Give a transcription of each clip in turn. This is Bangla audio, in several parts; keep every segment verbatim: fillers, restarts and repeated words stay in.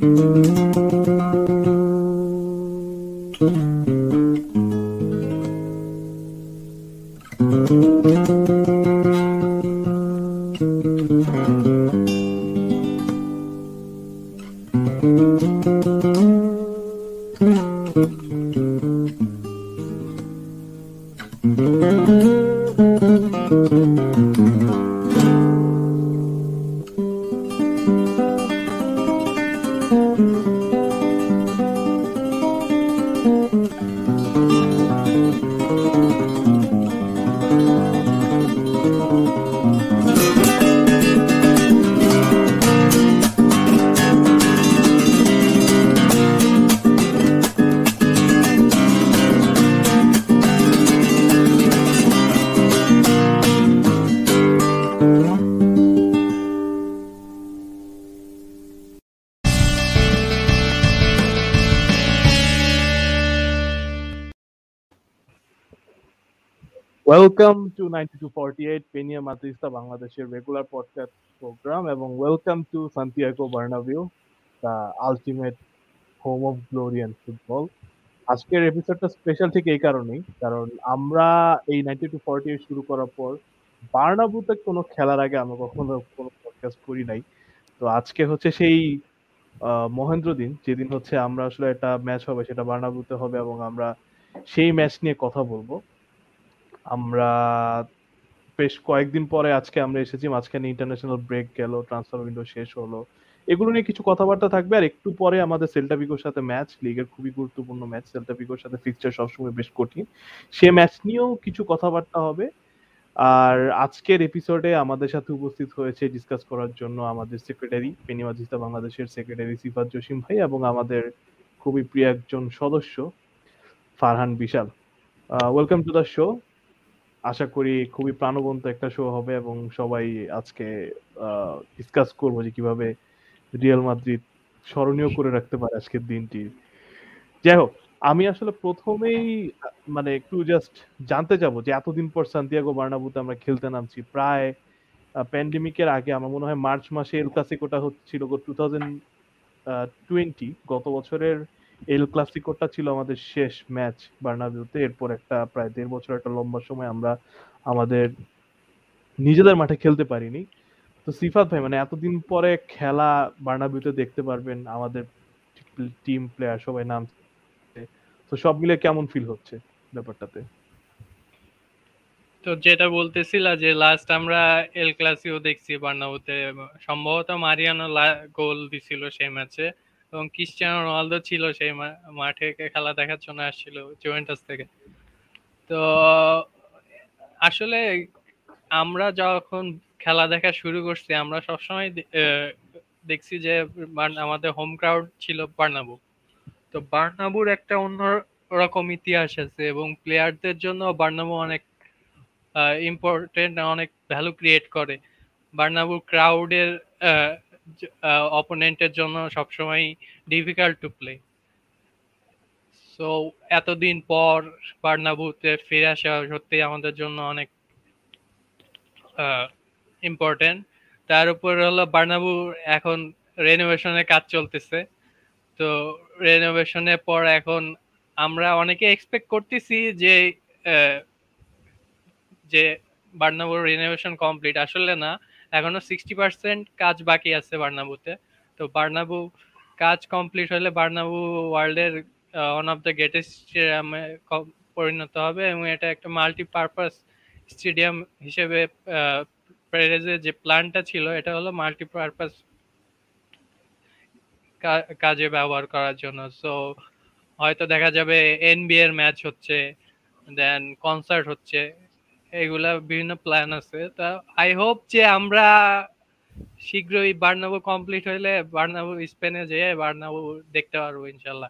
Welcome to ninety two forty eight Pena Madridista বাংলাদেশের রেগুলার পডকাস্ট প্রোগ্রাম এবং welcome to Santiago Bernabeu, the ultimate home of glory and football. আজকের এপিসোডটা স্পেশাল ঠিক এই কারণেই, কারণ আমরা এই নাইনটি টু ফর্টি এইট শুরু করার পর বার্নাবুতে কোনো খেলার আগে আমরা কখনো কোনো পডকাস্ট করি নাই। তো আজকে হচ্ছে সেই আহ, মহেন্দ্র দিন, যেদিন হচ্ছে আমরা আসলে একটা ম্যাচ হবে, সেটা বার্নাবুতে হবে এবং আমরা সেই ম্যাচ নিয়ে কথা বলবো। আমরা বেশ কয়েকদিন পরে আজকে আমরা এসেছি, মাঝখানে ইন্টারন্যাশনাল ব্রেক গেল, ট্রান্সফার উইন্ডো শেষ হলো, এগুলো নিয়ে কিছু কথাবার্তা থাকবে। আর একটু পরে আমাদের সেল্টা ভিগোর সাথে ম্যাচ, লিগের খুবই গুরুত্বপূর্ণ ম্যাচ, সেল্টা ভিগোর সাথে ফিক্সচার সবসময় বেশ কঠিন, সে ম্যাচ নিয়েও কিছু কথাবার্তা হবে। আর আজকের এপিসোডে আমাদের সাথে উপস্থিত হয়েছে ডিসকাস করার জন্য আমাদের সেক্রেটারি, পেনিয়া মাদ্রিস্তা বাংলাদেশের সেক্রেটারি সিফাত জসিম ভাই, এবং আমাদের খুবই প্রিয় একজন সদস্য Farhan Bishal. Welcome to the show. আশা করি খুবই প্রাণবন্ত একটা শো হবে এবং সবাই আজকে ডিসকাস করবো যে কিভাবে রিয়াল মাদ্রিদ স্মরণীয় করে রাখতে পারে আজকের দিনটি। যাই হোক, আমি আসলে প্রথমেই আহ, মানে একটু জাস্ট জানতে চাবো যে এতদিন পর সান্তিয়াগো বার্নাবুতে আমরা খেলতে নামছি, প্রায় প্যান্ডেমিকের আগে আমার মনে হয় মার্চ মাসে এল ক্লাসিকোটা হচ্ছিল টু থাউজেন্ড টোয়েন্টি, গত বছরের এল ক্লাসিকোটা ছিল আমাদের শেষ ম্যাচ বার্নাবিউতে। এরপর একটা প্রায় দেড় বছর একটা লম্বা সময় আমরা আমাদের নিজেদের মাঠে খেলতে পারিনি। তো সিফাত ভাই, মানে এতদিন পরে খেলা বার্নাবিউতে দেখতে পারবেন, আমাদের টিম প্লেয়ার সবাই নামছে, তো সব মিলে কেমন ফিল হচ্ছে ব্যাপারটাতে? তো যেটা বলতেছিলা যে লাস্ট আমরা এল ক্লাসিও দেখছি বার্নাউতে, সম্ভবত মারিয়ানো গোল দিছিল সেই ম্যাচে এবং ক্রিস্টিয়ানো রোনালদো ছিল সেই মাঠে খেলা দেখার জন্য আসছিল জুভেন্টাস থেকে। তো আসলে আমরা যখন খেলা দেখা শুরু করছি আমরা সবসময় দেখছি যে আমাদের হোম ক্রাউড ছিল বার্নাবু। তো বার্নাবুর একটা অন্য রকম ইতিহাস আছে এবং প্লেয়ারদের জন্য বার্নাবু অনেক ইম্পর্টেন্ট, অনেক ভ্যালু ক্রিয়েট করে। বার্নাবুর ক্রাউডের অপোনেন্টের জন্য সবসময় ডিফিকাল্ট টু প্লে। সো এতদিন পর বার্নাবুতে ফিরে আসা সত্যি আমাদের জন্য অনেক ইম্পর্টেন্ট। তার উপর হলো বার্নাবু এখন রেনোভেশনের কাজ চলতেছে। তো রেনোভেশনের পর এখন আমরা অনেকে এক্সপেক্ট করতেছি যে যে বার্নাবুর রিনোভেশন কমপ্লিট, আসলে না, এখনো সিক্সটি পার্সেন্ট কাজ বাকি আছে বার্নাবুতে। তো বার্নাবু কাজ কমপ্লিট হলে বার্নাবু ওয়ার্ল্ডের ওয়ান অফ দ্য গ্রেটেস্ট স্টেডিয়ামে পরিণত হবে এবং এটা একটা মাল্টিপারপাস স্টেডিয়াম হিসেবে প্যারিসের যে প্ল্যানটা ছিল এটা হলো মাল্টিপারপাস কাজে ব্যবহার করার জন্য। সো হয়তো দেখা যাবে এনবিএ এর ম্যাচ হচ্ছে, দেন কনসার্ট হচ্ছে, এগুলা বিভিন্ন প্ল্যান আছে। তা আই হোপ যে আমরা শীঘ্রই বার্নাবু কমপ্লিট হইলে বার্নাবু স্পেনে যেয়ে বার্নাবু দেখতে পারবো ইনশাল্লাহ।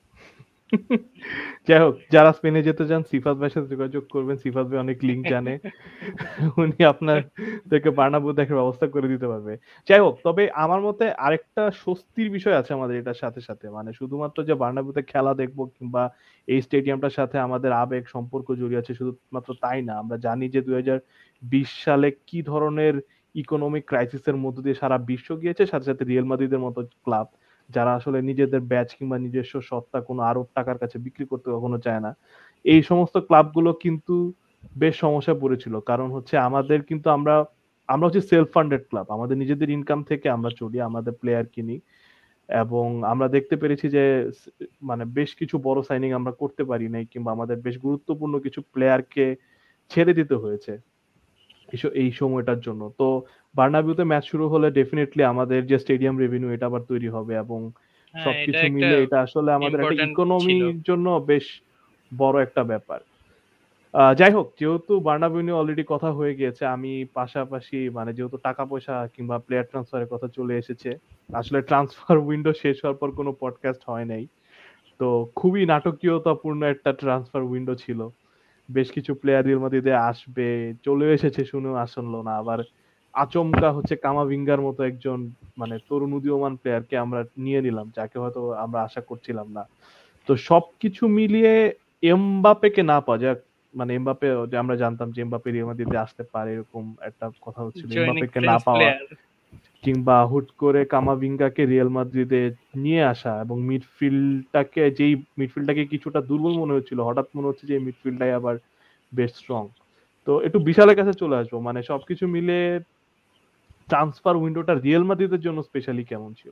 যাই হোক, যারা স্পেনে যেতে চান সিফাত ভাইয়ের সাথে যোগাযোগ করবেন, সিফাত ভাই অনেক লিঙ্ক জানে, উনি আপনাদেরকে বার্নাবু দেখার ব্যবস্থা করে দিতে পারবে। যাই হোক, তবে আমার মতে আরেকটা স্বস্তির বিষয় আছে আমাদের এটার সাথে সাথে, মানে শুধুমাত্র যে বার্নাবুতে খেলা দেখবো কিংবা এই স্টেডিয়ামটার সাথে আমাদের আবেগ সম্পর্ক জড়িয়ে আছে শুধুমাত্র তাই না, আমরা জানি যে দুই হাজার বিশ সালে কি ধরনের ইকোনমিক ক্রাইসিসের মধ্য দিয়ে সারা বিশ্ব গিয়েছে, সাথে সাথে রিয়াল মাদ্রিদের মতো ক্লাব যারা আসলে নিজেদের ব্যাচ কিংবা নিজস্ব সত্তা কোনো আরব টাকার কাছে বিক্রি করতে কখনো চায় না, এই সমস্ত ক্লাবগুলো কিন্তু বেশ সমস্যায় পড়েছিল। কারণ হচ্ছে আমাদের কিন্তু আমরা আমরা হচ্ছে সেলফ ফান্ডেড ক্লাব, আমাদের নিজেদের ইনকাম থেকে আমরা চলি, আমাদের প্লেয়ার কিনি, এবং আমরা দেখতে পেরেছি যে স- মানে বেশ কিছু বড় সাইনিং আমরা করতে পারি নাই, কিংবা আমাদের বেশ গুরুত্বপূর্ণ কিছু প্লেয়ারকে ছেড়ে দিতে হয়েছে এই স- এই সময়টার জন্য। তো বার্নাবিউতে ম্যাচ শুরু হলে ডেফিনেটলি আমাদের যে স্টেডিয়াম রেভিনিউ এটা আবার তৈরি হবে, এবং হ্যাঁ, এটা সবকিছু একটা মিলে এটা আসলে আমাদের একটা ইম্পর্টেন্ট ছিল। ইকোনমির জন্য বেশ বড় একটা ব্যাপার। আহ, যাই হোক, যেহেতু বার্নাবিউ নিয়ে অলরেডি কথা হয়ে গিয়েছে, আমি পাশাপাশি মানে যেহেতু টাকা পয়সা কিংবা প্লেয়ার ট্রান্সফারের কথা চলে এসেছে, আসলে ট্রান্সফার উইন্ডো শেষ হওয়ার পর কোনো পডকাস্ট হয় নাই। তো খুবই নাটকীয়তাপূর্ণ একটা ট্রান্সফার উইন্ডো ছিল। বেশ কিছু প্লেয়ার রিয়াল মাদ্রিদে আসবে, চলে এসেছে শুনেও আসলো না, আবার আচমকা হচ্ছে কামাভিঙ্গার মতো একজন মানে তরুণ উদীয়মান প্লেয়ারকে আমরা নিয়ে নিলাম, যাকে হয়তো আমরা আশা করছিলাম না। তো সবকিছু মিলিয়ে এমবাপ্পেকে না পাওয়া যাক, মানে এমবাপ্পে যে আমরা জানতাম যে এমবাপ্পে রিয়াল মাদ্রিদে আসতে পারে এরকম একটা কথা হচ্ছিল, জয়নিং এমবাপ্পেকে না প্রিন্স পাওয়া, প্লেয়ার। কিংবা হুট করে কামাভিঙ্গাকে রিয়াল মাদ্রিদে নিয়ে আসা, এবং মিডফিল্ডটাকে যেই মিডফিল্ডটাকে কিছুটা দুর্বল মনে হচ্ছিল, হঠাৎ মনে হচ্ছে যে এই মিডফিল্ডটাই আবার বেশ স্ট্রং। তো একটু বিশালের কাছে চলে আসবো, মানে সবকিছু মিলে ট্রান্সফার উইন্ডোটা রিয়াল মাদ্রিদের জন্য স্পেশালি কেমন ছিল,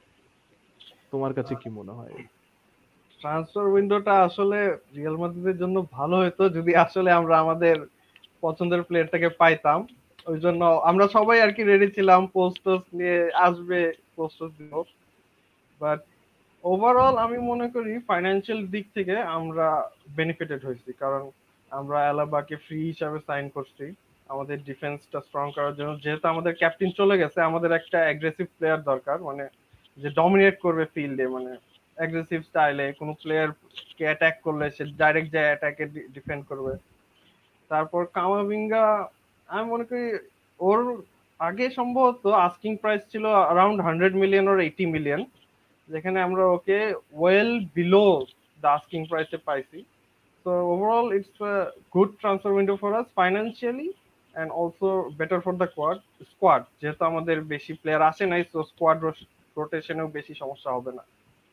তোমার কাছে কি মনে হয়? ট্রান্সফার উইন্ডোটা আসলে রিয়াল মাদ্রিদের জন্য ভালো হতো যদি আসলে আমরা আমাদের পছন্দের প্লেয়ারটাকে পাইতাম। ওই জন্য আমরা সবাই আর কি রেডি ছিলাম, পোস্টস নিয়ে আসবে, পোস্টস দিব। বাট ওভারঅল আমি মনে করি ফাইন্যান্সিয়াল দিক থেকে আমরা বেনিফিটেড হয়েছি, কারণ আমরা অ্যালাবাকে ফ্রি হিসাবে সাইন করছি আমাদের ডিফেন্সটা স্ট্রং করার জন্য। যেহেতু আমাদের ক্যাপ্টেন চলে গেছে, আমাদের একটা অ্যাগ্রেসিভ প্লেয়ার দরকার, মানে যে ডমিনেট করবে ফিল্ডে, মানে অ্যাগ্রেসিভ স্টাইলে কোনো প্লেয়ার কে অ্যাটাক করলে সে ডাইরেক্ট যায় অ্যাটাকে ডিফেন্ড করবে। তারপর কামাভিঙ্গা, আমি মনে করি ওর আগে সম্ভবত আস্কিং প্রাইস ছিল around hundred million or eighty million, যেখানে আমরা ওকে ওয়েল বিলো দ্য আস্কিং প্রাইসে পাইছি। So overall, it's a good transfer window for us financially and also better for the quad squad. যেহেতু আমাদের বেশি প্লেয়ার আসে নাই, so squad রোটেশনেও বেশি সমস্যা হবে না।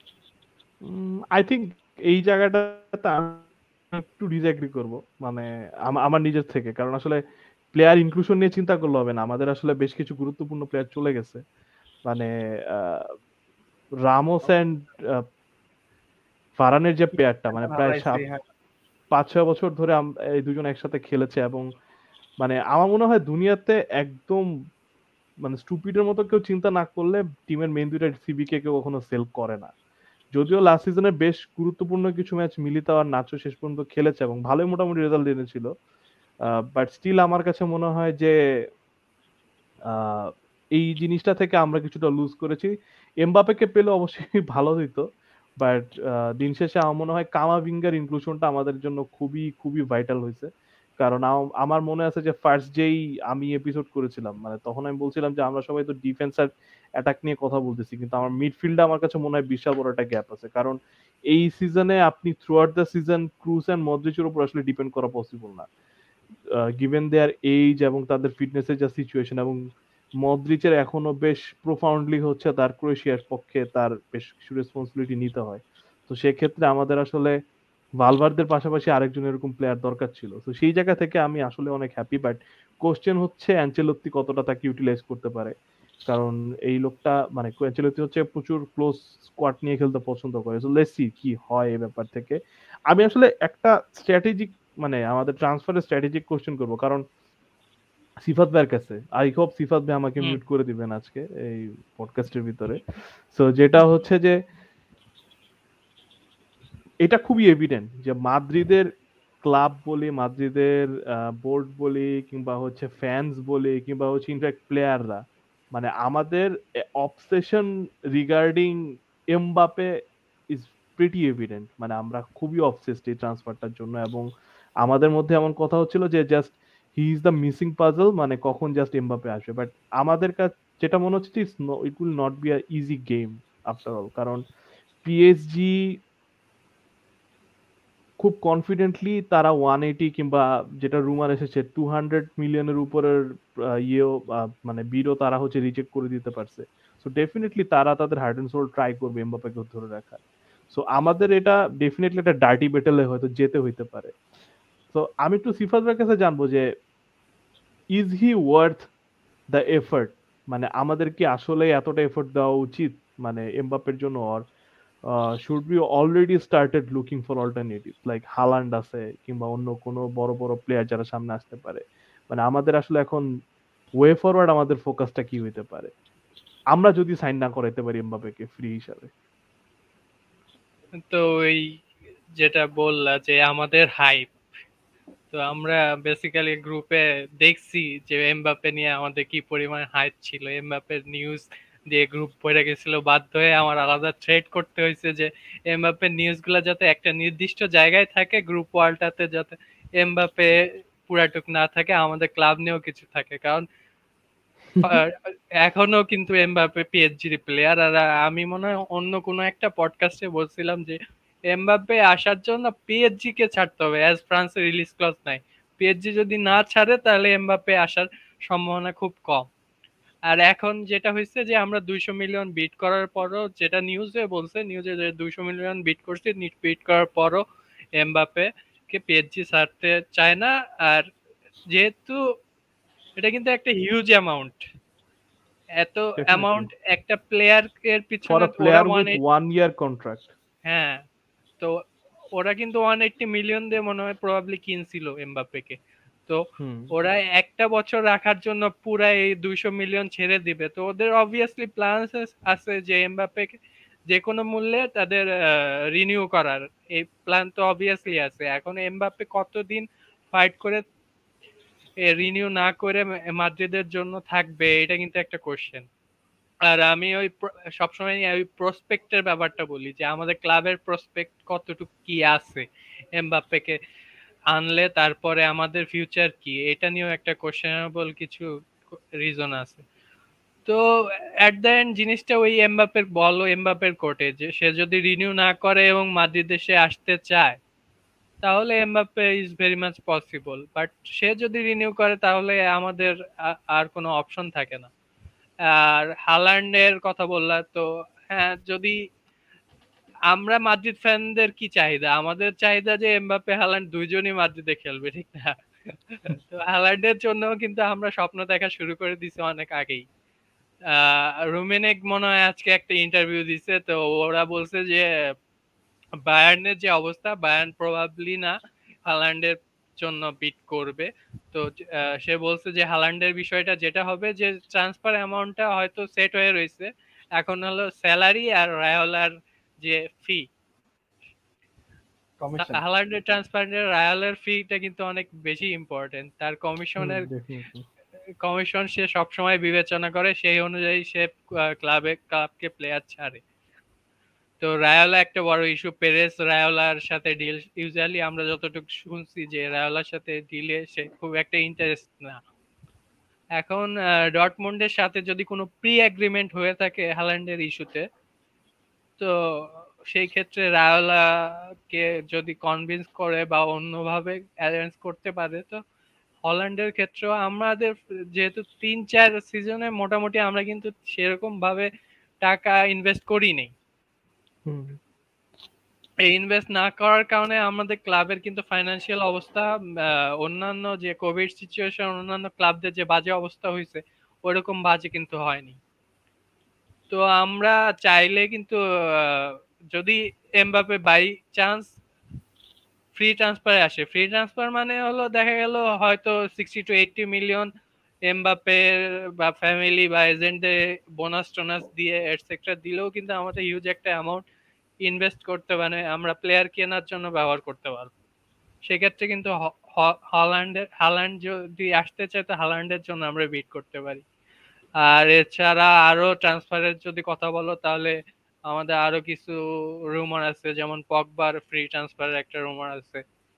আই থিঙ্ক এই জায়গাটাতে আমি একটু ডিসএগ্রি করব, মানে আম- আমার নিজের থেকে, কারণ আসলে প্লেয়ার ইনক্লুশন নিয়ে চিন্তা করলে হবে না, আমাদের আসলে বেশ কিছু গুরুত্বপূর্ণ প্লেয়ার চলে গেছে। মানে আহ, রামোস এন্ড ফারানের যে পেয়ারটা, মানে প্রায় হারাইছি, সাত হ্যাঁ। পাঁচ ছয় বছর ধরে আম- এই দুজন একসাথে খেলেছে, এবং মানে আমার মনে হয় দুনিয়াতে একদম মানে স্টুপিডের মতো কেউ চিন্তা না করলে টিমের মেইন দুইটা সিবি কে কেউ কখনো সেল করে না। যদিও লাস্ট সিজনে বেশ গুরুত্বপূর্ণ কিছু ম্যাচ মিলিতা আর নাচো শেষ পর্যন্ত খেলেছে এবং ভালোই মোটামুটি রেজাল্ট এনেছিল, বাট স্টিল আমার কাছে মনে হয় যে আহ, এই জিনিসটা থেকে আমরা কিছুটা লুজ করেছি। এমবাপেকে পেলে অবশ্যই ভালো হইতো, বাট দিন শেষে আমার মনে হয় কামাভিঙ্গার ইনক্লুশনটা আমাদের জন্য খুবই খুবই ভাইটাল হয়েছে। কারণ আম- আমার মনে আছে যে ফার্স্ট যেই আমি এপিসোড করেছিলাম, মানে তখন আমি বলছিলাম যে আমরা সবাই তো ডিফেন্স আর অ্যাটাক নিয়ে কথা বলতেছি, কিন্তু আমার মিডফিল্ডে আমার কাছে মনে হয় বিশাল বড় একটা গ্যাপ আছে। কারণ এই সিজনে আপনি throughout the season Kroos and মদ্রিচের উপর আসলে ডিপেন্ড করা পসিবল না, গিভেন দেয়ার এইজ এবং তাদের ফিটনেসের যা সিচুয়েশন, এবং মদ্রিচের এখনো বেশ প্রোফাউন্ডলি হচ্ছে তার ক্রোয়েশিয়ার পক্ষে তার বেশ কিছু রেসপন্সিবিলিটি নিতে হয়। তো সেক্ষেত্রে আমাদের আসলে ভালভার্দের পাশাপাশি আরেকজন এরকম প্লেয়ার দরকার ছিল। তো সেই জায়গা থেকে আমি আসলে অনেক হ্যাপি, বাট কোশ্চেন হচ্ছে অ্যানচেলত্তি কতটা তাকে ইউটিলাইজ করতে পারে। কারণ এই লোকটা মানে অ্যানচেলত্তি হচ্ছে প্রচুর ক্লোজ স্কোয়াড নিয়ে খেলতে পছন্দ করে। সো লেটস সি কি হয় এই ব্যাপার থেকে। আমি আসলে একটা স্ট্র্যাটেজিক মানে আমাদের ট্রান্সফারের স্ট্র্যাটেজিক কোশ্চেন করবো, কারণ সিফাত ভাইয়ের কাছে, আই হোপ সিফাত ভাই আমাকে হুম। মিউট করে দিবেন আজকে এই পডকাস্টের ভিতরে। সো যেটা হচ্ছে যে এটা খুবই এভিডেন্ট যে মাদ্রিদের ক্লাব বলি, মাদ্রিদের বোর্ড বলি, কিংবা হচ্ছে ফ্যান্স বলি, কিংবা হচ্ছে ইনফ্যাক্ট প্লেয়াররা, মানে আমাদের obsession regarding Mbappe is pretty evident. মানে আমরা খুবই অবসেসড এই ট্রান্সফারটার জন্য, এবং আমাদের মধ্যে এমন কথা হচ্ছিল যে just he is the missing puzzle, মানে কখন জাস্ট এমবাপে আসবে। বাট আমাদের কাছে যেটা মনে হচ্ছে it will not be a easy game after all, কারণ পিএসজি খুব কনফিডেন্টলি তারা ওয়ান এইটি কিংবা যেটা রুমার এসেছে টু হান্ড্রেড মিলিয়নের উপরের আহ, ইয়েও আহ, মানে বিডও তারা হচ্ছে রিজেক্ট করে দিতে পারছে। সো ডেফিনেটলি তারা তাদের হার্ট এন্ড সোল ট্রাই করবে এমবাপ্পেকে ধরে রাখার। সো আমাদের এটা ডেফিনেটলি একটা ডার্টি ব্যাটেলে হয়তো যেতে হইতে পারে। তো আমি একটু সিফাতের কাছে জানবো যে is he worth the effort, মানে আমাদের কি আসলে এতটা এফর্ট দেওয়া উচিত মানে এমবাপ্পের জন্য? Or should be already started looking for alternative like Haaland আছে কিংবা অন্য কোনো বড় বড় প্লেয়ার যারা সামনে আসতে পারে? মানে আমাদের আসলে এখন ওয়ে ফরওয়ার্ড আমাদের ফোকাসটা কি হইতে পারে আমরা যদি সাইন না করাইতে পারি এমবাপ্পেকে ফ্রি হিসাবে? তো ওই যেটা বললা যে আমাদের হাইপ, তো আমরা বেসিক্যালি গ্রুপে দেখছি যে এমবাপ্পে নিয়ে আমাদের কি পরিমাণ হাইপ ছিল। এমবাপ্পের নিউজ দিয়ে গ্রুপ পড়ে গেছিল, বাধ্য হয়ে আমার আলাদা থ্রেড করতে হয়েছে যে এমবাপ্পের নিউজগুলো যাতে একটা নির্দিষ্ট জায়গায় থাকে, গ্রুপ ওয়ালটাতে যাতে এমবাপ্পে পুরাটুক না থাকে, আমাদের ক্লাব নিয়েও কিছু থাকে। কারণ আহ, এখনো কিন্তু এমবাপ্পে পিএসজির প্লেয়ার। আর আমি মনে হয় অন্য কোনো একটা পডকাস্টে বলছিলাম যে এমবাপ্পে আসার জন্য পিএসজি কে ছাড়তে হবে, অ্যাজ ফ্রান্সের রিলিজ ক্লজ নাই। পিএসজি যদি না ছাড়ে তাহলে এমবাপ্পে আসার সম্ভাবনা খুব কম। আর এখন যেটা হয়েছে যে আমরা দুইশো মিলিয়ন বিট করার পরও, যেটা নিউজে বলছে, নিউজে যে দুইশো মিলিয়ন বিট করছি, বিট করার পরও এমবাপ্পে কে পিএসজি ছাড়তে চায় না। আর যেহেতু এটা কিন্তু একটা হিউজ অ্যামাউন্ট, এত অ্যামাউন্ট একটা প্লেয়ার এর ফর পিছনে আ ওরা player one with one year contract. হ্যাঁ, তো ওরা কিন্তু ওয়ান এইট্টি মিলিয়ন দিয়ে মনে হয় প্রবাবলি কিনছিল এমবাপ্পেকে। তো হুম ওরা একটা বছর রাখার জন্য পুরা এই দুইশো মিলিয়ন ছেড়ে দিবে। তো ওদের অবভিয়াসলি প্ল্যান আছে যে এমবাপ্পেকে যে কোনো মূল্যে তাদের রিনিউ করার, এই প্ল্যান তো অবভিয়াসলি আছে। এখন এমবাপ্পে কতদিন ফাইট করে রিনিউ না করে মাদ্রিদের জন্য থাকবে, এটা কিন্তু একটা কোশ্চেন। আর আমি ওই প্র- সবসময় ওই প্রসপেক্টের ব্যাপারটা বলি যে আমাদের ক্লাবের প্রসপেক্ট কতটুকু কি আছে এমবাপ্পেকে আনলে, তারপরে আমাদের ফিউচার কি, এটা নিয়েও একটা কোশ্চেনেবল কিছু রিজন আছে। তো এট দ্য এন্ড জিনিসটা ওই এমবাপ্পের বল ও এমবাপ্পের কোর্টে, যে সে যদি রিনিউ না করে এবং মাদ্রিদে সে আসতে চায় তাহলে Mbappe is very much possible. But সে যদি রিনিউ করে তাহলে আমাদের আ- আর কোনো অপশন থাকে না। আর হালান্ডের কথা বললা, তো হ্যাঁ, যদি আমরা মাদ্রিদ ফ্যানদের কি চাহিদা, আমাদের চাহিদা যে এমবাপ্পে হালান্ড দুইজনই মাদ্রিদে খেলবে, ঠিক না? তো হালান্ডের জন্য কিন্তু আমরা স্বপ্ন দেখা শুরু করে দিছি অনেক আগেই। আহ রুমেনেক মনে হয় আজকে একটা ইন্টারভিউ দিছে, তো ওরা বলছে যে বায়ার্নের যে অবস্থা, বায়ার্ন প্রবাবলি না হালান্ডের জন্য বিট করবে। তো আহ, সে বলছে যে হালান্ডের বিষয়টা যেটা হবে যে ট্রান্সফার অ্যামাউন্টটা হয়তো সেট হয়ে রয়েছে, এখন হলো স্যালারি আর রায়োলার যে ফি। কমিশন। হালান্ডের ট্রান্সফারের রায়োলার ফিটা কিন্তু অনেক বেশি ইম্পর্টেন্ট। তার কমিশনের ডেফিনেটলি। কমিশন সে সবসময় বিবেচনা করে, সেই অনুযায়ী সে ক্লাবে ক্লাবকে প্লেয়ার ছাড়ে। তো রায়োলা একটা বড় ইস্যু, পেরেস রায়োলার সাথে ডিল, ইউজুয়ালি আমরা যতটুকু শুনছি যে রায়োলার সাথে ডিলে সে খুব একটা ইন্টারেস্ট না। এখন ডটমুন্ডের সাথে যদি কোনো প্রি এগ্রিমেন্ট হয়ে থাকে হালান্ডের ইস্যুতে, তো সেই ক্ষেত্রে রায়োলাকে যদি কনভিন্স করে বা অন্যভাবে অ্যারেঞ্জ করতে পারে, তো হল্যান্ডের ক্ষেত্রেও আমাদের যেহেতু তিন চার সিজনে মোটামুটি আমরা কিন্তু সেরকম ভাবে টাকা ইনভেস্ট করিনি। হুম এই ইনভেস্ট না করার কারণে আমাদের ক্লাবের কিন্তু ফাইন্যান্সিয়াল অবস্থা আহ, অন্যান্য যে কোভিড সিচুয়েশন, অন্যান্য ক্লাবদের যে বাজে অবস্থা হয়েছে ওরকম বাজে কিন্তু হয়নি। তো আমরা চাইলে কিন্তু আহ, যদি এমবাপে বাই চান্স ফ্রি ট্রান্সফারে আসে, ফ্রি ট্রান্সফার মানে হলো দেখা গেল হয়তো sixty to eighty million Mbappe বা ফ্যামিলি বা এজেন্টদের বোনাস টোনাস দিয়ে এটসেট্রা দিলেও কিন্তু আমাদের হিউজ একটা অ্যামাউন্ট ইনভেস্ট করতে, মানে আমরা প্লেয়ার কেনার জন্য ব্যবহার করতে পারবো। সেক্ষেত্রে কিন্তু হ- হ- হল্যান্ডের হালান্ড যদি আসতে চায় তো হালান্ডের জন্য আমরা বিট করতে পারি। আর এছাড়া আরো ট্রান্সফারের যদি কথা বলো তাহলে আমাদের আরো কিছু রুমার আছে, যেমন পগবার ফ্রি ট্রান্সফারের একটা রুমার আছে।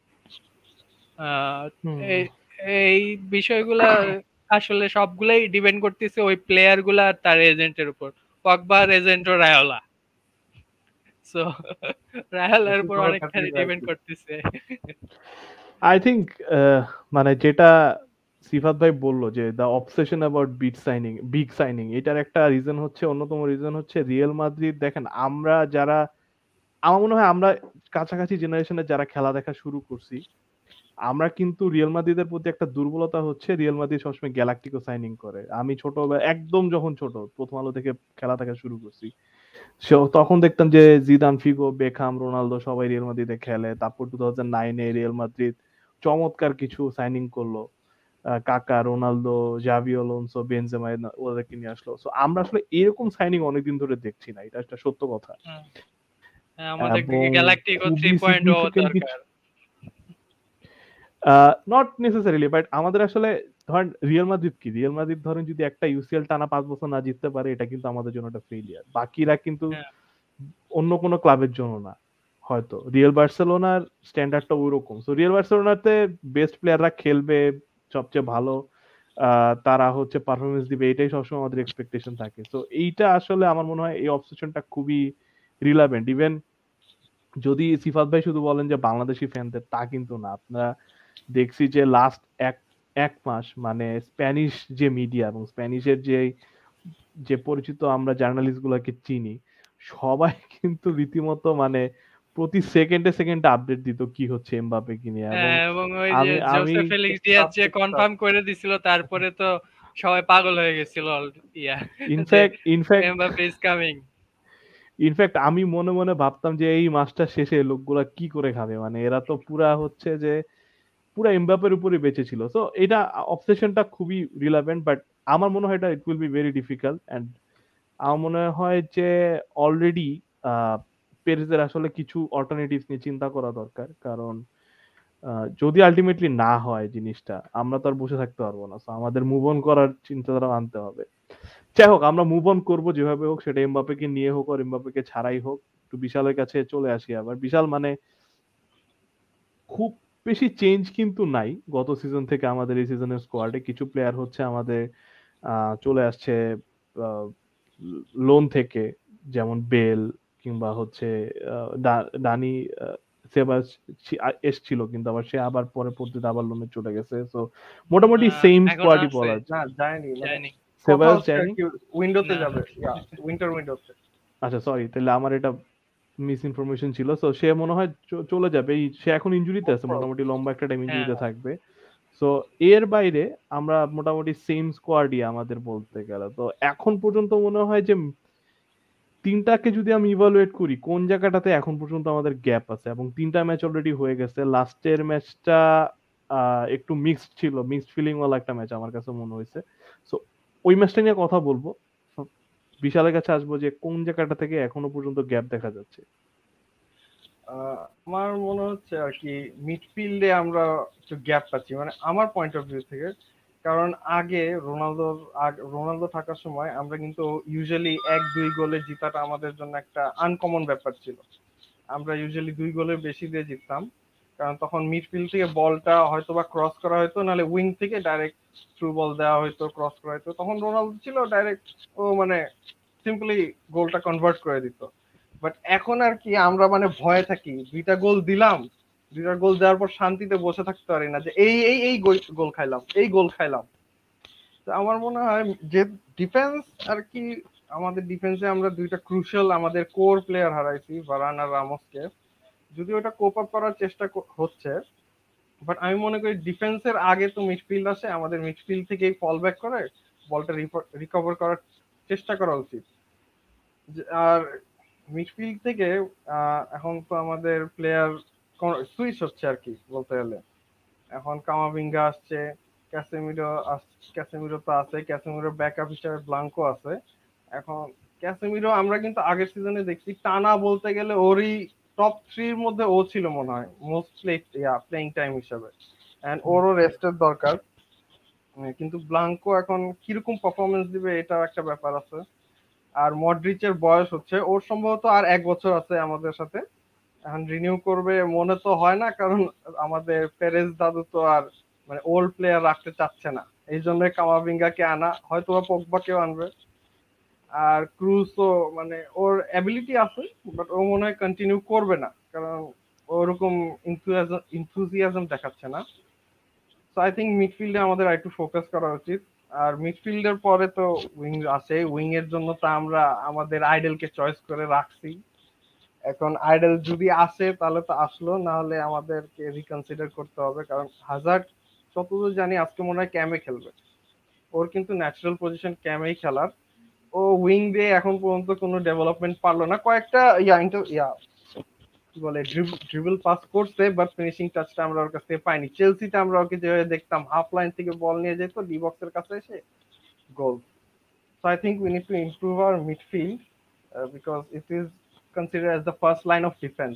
আহ, হুম এই এই বিষয়গুলা আসলে সবগুলাই ডিপেন্ড করতেছে ওই প্লেয়ার গুলা আর তার এজেন্টের উপর। পগবার এজেন্ট ও রায়োলা, সো রায়োলার বেশি উপর খবর অনেকখানি খাটিয়ে আর ডিপেন্ড কি। করতেছে। আই থিঙ্ক মানে যেটা সিফাত ভাই বললো যে the obsession about big signing big signing, এটার একটা রিজন হচ্ছে, অন্যতম রিজন হচ্ছে রিয়াল মাদ্রিদ। দেখেন আমরা যারা, আমার মনে হয় আমরা কাছাকাছি জেনারেশনে যারা খেলা দেখা শুরু করছি, আমরা কিন্তু রিয়াল মাদ্রিদের প্রতি একটা দুর্বলতা হচ্ছে রিয়াল মাদ্রিদ সবসময় গ্যালাক্টিকো সাইনিং করে। আমি ছোট একদম যখন ছোট প্রথম আলো থেকে খেলা দেখা শুরু করছি, সো তখন দেখতাম যে জিদান, ফিগো, বেকহাম, রোনালদো সবাই রিয়াল মাদ্রিদে খেলে। তারপর টু থাউজেন্ড নাইনে রিয়াল মাদ্রিদ চমৎকার কিছু সাইনিং করলো, আহ, কাকা, রোনালদো, জাভি আলোনসো, বেনজেমা এনা- ওদেরকে নিয়ে আসলো। সো আমরা আসলে এরকম সাইনিং অনেকদিন ধরে দেখছি না, এটা একটা সত্য কথা। হুম। হ্যাঁ, আমাদের এবং গ্যালাক্টিকো থ্রি খুবই পয়েন্ট ও সিগনিফিকেন্ট কিছু, দরকার। নট নেসেসারিলি, বাট আমাদের আসলে ধরেন রিয়াল মাদ্রিদ কি, রিয়াল মাদ্রিদ ধরেন যদি একটা ইউসিএল টানা পাঁচ বছর না জিততে পারে, এটা কিন্তু আমাদের জন্য একটা ফেলিয়ার। বাকিরা কিন্তু হ্যাঁ, অন্য কোনো ক্লাবের জন্য না। হয়তো রিয়াল বার্সেলোনার স্ট্যান্ডার্ডটা ওইরকম, সো রিয়াল বার্সেলোনাতে বেস্ট প্লেয়াররা খেলবে, সবচেয়ে ভালো আহ, তারা হচ্ছে পারফরমেন্স দিবে, এটাই সবসময় আমাদের এক্সপেকটেশন থাকে। সো এইটা আসলে আমার মনে হয় এই অবসেশনটা খুবই রিলেভেন্ট। ইভেন যদি সিফাত ভাই শুধু বলেন যে বাংলাদেশি ফ্যানদের, তা কিন্তু না। আপনারা দেখছি যে লাস্ট এক এক মাস মানে স্প্যানিশ যে মিডিয়া এবং স্প্যানিশের যে যে পরিচিত আমরা জার্নালিস্ট গুলাকে চিনি, সবাই কিন্তু রীতিমতো মানে প্রতি সেকেন্ডে সেকেন্ডে আপডেট দিত কি হচ্ছে এমবাপে কি নিয়ে। এবং হ্যাঁ, এবং ওই যে আমি আমি জোসে ফেলিক্স ডিয়াজ যে Subject কনফার্ম করে দিছিল, তারপরে তো সবাই পাগল হয়ে গেছিল all- ইয়া যে in fact in fact Mbappe is coming. In fact আমি মনে মনে ভাবতাম যে এই মাসটা শেষে লোকগুলা কি করে খাবে, মানে এরা তো পুরা হচ্ছে যে পুরা এমবাপের উপরে বেঁচে ছিল। সো এটা অবসেশনটা খুবই রিলেভেন্ট, বাট আমার মনে হয় এটা it will be very difficult. And আমার মনে হয় যে অলরেডি পেরেজের আসলে কিছু অল্টারনেটিভস নিয়ে চিন্তা করা দরকার। কারণ আহ, যদি আলটিমেটলি না হয় জিনিসটা, আমরা তো আর বসে থাকতে পারবো না। So আমাদের মুভ অন করার চিন্তাধারা আনতে হবে। যাই হোক, আমরা মুভ অন করবো যেভাবে হোক, সেটা এমবাপেকে নিয়ে হোক আর এমবাপেকে ছাড়াই হোক। একটু বিশালের কাছে চলে আসি আবার। বিশাল মানে খুব বেশি চেঞ্জ কিন্তু নাই গত সিজন থেকে আমাদের এই সিজনের স্কোয়াডে। কিছু প্লেয়ার হচ্ছে আমাদের আহ, চলে আসছে লোন থেকে, যেমন বেল কিংবা হচ্ছে আহ, ডা- ডানি, আহ, সেবাস ছি- আ- এসছিল কিন্তু আবার সে আবার পরে পড়তে আবার লোনে চলে গেছে। তো মোটামুটি আহ, সেম এখনো স্কোয়াডই আছে, বলা যায়। না যায়নি, মানে যায়নি। কথা সেবাস হচ্ছে আর যায়নি? কি উইন্ডোতে না, যাবে, ইয়া উইন্টার উইন্ডোতে। আচ্ছা সরি, তাহলে আমার এটা মিস ইনফরমেশন ছিল। তো সে মনে হয় চ- চলে যাবে। এই- সে এখন ইনজুরিতে আছে, মোটামুটি লম্বা একটা টাইম হ্যাঁ, ইনজুরিতে থাকবে। সো এর বাইরে আমরা মোটামুটি সেম স্কোয়াডই আমাদের বলতে গেলে। তো এখন পর্যন্ত মনে হয় যে তিনটাকে যদি আমি ইভালুয়েট করি কোন জায়গাটাতে এখন পর্যন্ত আমাদের গ্যাপ আছে, এবং তিনটা ম্যাচ অলরেডি হয়ে গেছে। লাস্টের ম্যাচটা একটু মিক্সড ছিল, মিক্সড ফিলিং ওয়ালা একটা ম্যাচ আমার কাছে মনে হয়েছে। সো ওই ম্যাচটা নিয়ে কথা বলবো। So, বিশালের কাছে আসবো যে কোন জায়গাটা থেকে এখনো পর্যন্ত গ্যাপ দেখা যাচ্ছে। আহ, আমার মনে হচ্ছে আর কি মিডফিল্ডে আমরা একটু গ্যাপ পাচ্ছি, মানে আমার পয়েন্ট অফ ভিউ থেকে। কারণ আগে রোনালদোর আগ- রোনালদো থাকার সময় আমরা কিন্তু ইউজুয়ালি এক দুই গোলে জিতাটা আমাদের জন্য একটা আনকমন ব্যাপার ছিল। আমরা ইউজুয়ালি দুই গোলের বেশি দিয়ে জিততাম, কারণ তখন মিডফিল্ড থেকে বলটা হয়তো বা ক্রস করা হয়তো, নাহলে উইং থেকে ডাইরেক্ট থ্রু বল দেওয়া হয়তো, ক্রস করা হয়তো। তখন রোনালদো ছিল ডাইরেক্ট, ও মানে সিম্পলি গোলটা কনভার্ট করে দিত। বাট এখন আর কি আমরা মানে ভয়ে থাকি, দুইটা গোল দিলাম, দুইটা গোল দেওয়ার পর শান্তিতে বসে থাকতে পারি না যে এই এই এই গোল খাইলাম, এই গোল খাইলাম। তো আমার মনে হয় যে ডিফেন্স আর কি, আমাদের ডিফেন্সে আমরা দুইটা ক্রুশাল আমাদের কোর প্লেয়ার হারাইছি, ভারান আর রামোসকে। যদি ওটা কোপ আপ করার চেষ্টা ক- হচ্ছে, বাট আমি মনে করি ডিফেন্সের আগে তো মিডফিল্ড আসে, আমাদের মিডফিল্ড থেকেই ফল ব্যাক করে বলটা রিকভার করার চেষ্টা করা উচিত। যে- আর মিডফিল্ড থেকে আহ, এখন তো আমাদের প্লেয়ার সুইচ হচ্ছে আর কি বলতে গেলে। এখন কামাভিঙ্গা আসছে, ক্যাসেমিরো ক্যাসেমিরো তো আছে, ক্যাসেমিরো ব্যাকআপ হিসেবে ব্লাঙ্কো আছে। এখন ক্যাসেমিরো আমরা কিন্তু আগের সিজনে দেখছি টানা বলতে গেলে ওরই টপ থ্রির মধ্যে ও ছিল মনে হয় মোস্ট প্লে প্লেইং টাইম হিসাবে, এন্ড ওরও রেস্টের দরকার। উম, কিন্তু ব্লাঙ্কো এখন কিরকম পারফরমেন্স দিবে এটা একটা ব্যাপার আছে। আর মডরিচের বয়স হচ্ছে, ওর সম্ভবত আর এক বছর আছে আমাদের সাথে, এখন রিনিউ করবে মনে তো হয় না, কারণ আমাদের পেরেজ দাদু তো আর মানে ওল্ড প্লেয়ার রাখতে চাচ্ছে না। এই জন্য কামাভিঙ্গাকে আনা, হয়তো বা পগবাকেও আনবে। আর ক্রুজ তো মানে ওর অ্যাবিলিটি আছে, বাট ও মনে হয় কন্টিনিউ করবে না, কারণ ওরকম ইনথুজিয়াজম দেখাচ্ছে না। সো আই থিঙ্ক মিডফিল্ডে আমাদের একটু ফোকাস করা উচিত। আর মিডফিল্ডের পরে তো উইং আছে, উইং এর জন্য তো আমরা আমাদের আইডেলকে চয়েস করে রাখছি। এখন আইডেল যদি আসে তাহলে তো আসলো, না হলে আমাদেরকে রিকনসিডার করতে হবে, কারণ হাজার্ড যতদূর জানি আজকে মনে হয় ক্যামে খেলবে। ওর কিন্তু ন্যাচারাল পজিশন ক্যামেই খেলার। ও উইং দিয়ে এখন পর্যন্ত কোনো ডেভেলপমেন্ট পারলো না। কয়েকটা ইয়া ইন্টার ইয়া কি বলে ড্রিবল পাস করছে, বাট ফিনিশিং টাচটা আমরা ওর কাছ থেকে পাইনি। চেলসিতে আমরা ওকে যেভাবে দেখতাম হাফ লাইন থেকে বল নিয়ে যেত ডি বক্সের কাছে এসে goal. So I think we need to improve our midfield because it is considered as the first line of defence.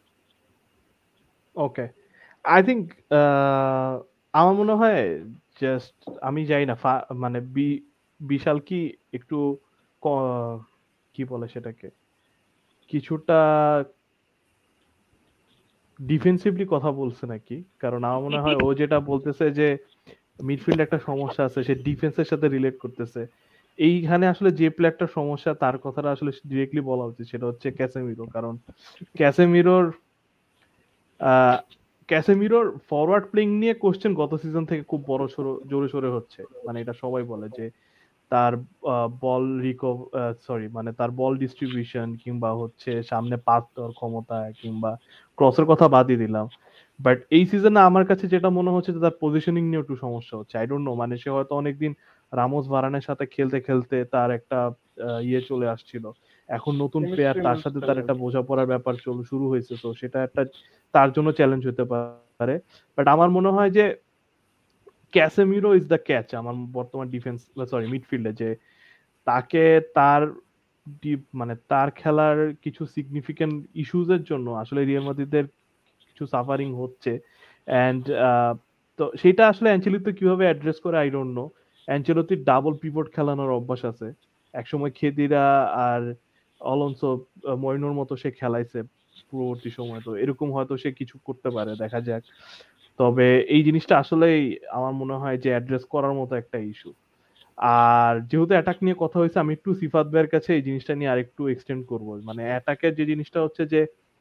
Okay, I think আমার মনে হয় জাস্ট আমি যাই না ফা- মানে বি- বিশাল কি একটু ক- কি বলে সেটাকে কিছুটা ডিফেন্সিভলি কথা বলছে নাকি, কারণ আমার মনে হয় ও যেটা বলতেছে যে মিডফিল্ড একটা সমস্যা আছে, সে ডিফেন্সের সাথে রিলেট করতেছে। এইখানে আসলে যে প্লেয়ারটার সমস্যা তার কথাটা আসলে ডিরেক্টলি বলা উচিত, সেটা হচ্ছে ক্যাসেমিরো। কারণ ক্যাসেমিরোর আহ ক্যাসেমিরোর ফরওয়ার্ড প্লেইং নিয়ে কোশ্চেন গত সিজন থেকে খুব বড় সড়ো জোরে সোরে হচ্ছে। মানে এটা সবাই বলে যে তার বল রিকভ সরি মানে তার বল ডিস্ট্রিবিউশন কিংবা হচ্ছে সামনে পাস দেওয়ার ক্ষমতা কিংবা ক্রসের কথা বাদই দিলাম, বাট এই সিজনে আমার কাছে যেটা মনে হচ্ছে যে তার পজিশনিং নিয়ে একটু সমস্যা হচ্ছে। আই ডোন্ট নো, মানে সে হয়তো অনেকদিন রামোস ভারানের সাথে খেলতে খেলতে তার একটা আহ, ইয়ে চলে আসছিল। এখন নতুন প্লেয়ার, তার সাথে তার একটা বোঝাপড়ার ব্যাপার চলে শুরু হয়েছে, তো সেটা একটা তার জন্য চ্যালেঞ্জ হতে পারে। বাট আমার মনে হয় যে ক্যাসেমিরো ইজ দ্য ক্যাচ আমার বর্তমান ডিফেন্স সরি মিডফিল্ডে, যে তাকে তার ডিপ মানে তার খেলার কিছু সিগনিফিকেন্ট ইস্যুজ এর জন্য আসলে রিয়াল মাদ্রিদের কিছু সাফারিং হচ্ছে। এন্ড তো সেটা আসলে অ্যানচেলোত্তি কিভাবে অ্যাড্রেস করে আই ডোন্ট নো। অ্যানচেলোত্তির ডাবল পিভট খেলানোর অভ্যাস আছে, একসময় খেদিরা আর অলনসো মইনোর মতো সে খেলাইছে পূর্ববর্তী সময়, তো এরকম হয়তো সে কিছু করতে পারে, দেখা যাক। তবে এই জিনিসটা আসলেই আমার মনে হয় যে অ্যাড্রেস করার মতো একটা ইস্যু। আর যেহেতু অ্যাটাক নিয়ে কথা হয়েছে, আমি একটু সিফাত ভাইয়ের কাছে এই জিনিসটা নিয়ে আরেকটু এক্সটেন্ড করব। মানে অ্যাটাকের যে জিনিসটা হচ্ছে যে